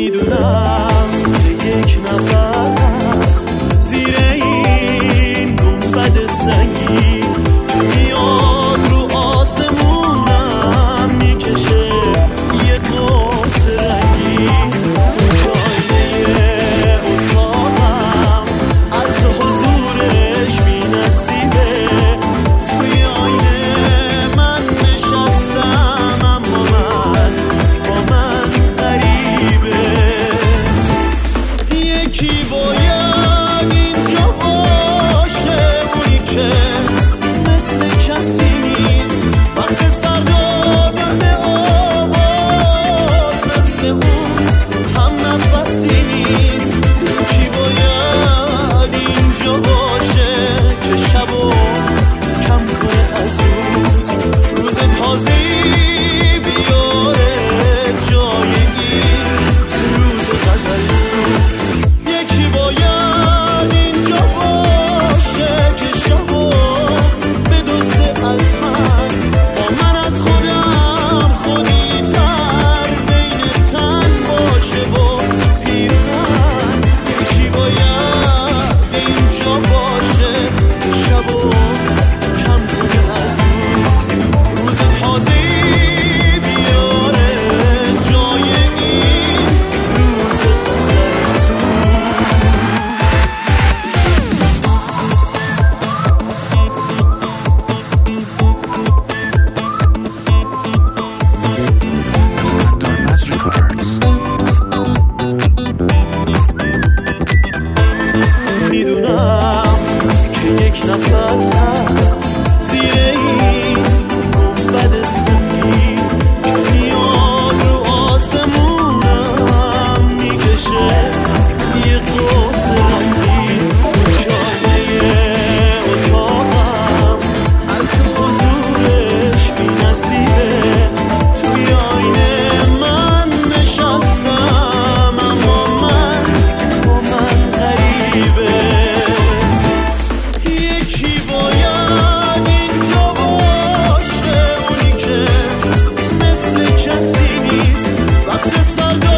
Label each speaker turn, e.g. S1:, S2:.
S1: میدونم که یک نفر هست زیر این گنبد سنگی میاد رو آسمونم میکشه یه قوس رنگی جایه اتاقم از حضورش بی‌نصیبه توی آینه من نشستم اما من با من غریبه یکی باید اینجا باشه اونی که مثل کسی نیست وقت سر دادن آواز مثل اون هم نفسی نیست یکی باید اینجا باشه که شبو کم کنه از روز تازه‌ای بیاره جای این روز غزل سوز یکی باید اینجا باشه که شبو بدزده از من با من از خودم خودی تر بین تن باشه و پیرهن یکی باید اینجا باشه که شبو کم کنه از روز تازه‌ای بیاره جای این روز غزل سوز
S2: Dormas Records.
S1: میدونم که یک نفر هست زیر این گنبد سنگی میاد رو آسمونم میکشه یه قوس رنگی جایه اتاقم از حضورش بی‌نصیبه توی آینه من نشستم اما من با من غریبه یکی باید اینجا باشه اونی که مثل کسی نیست وقت سر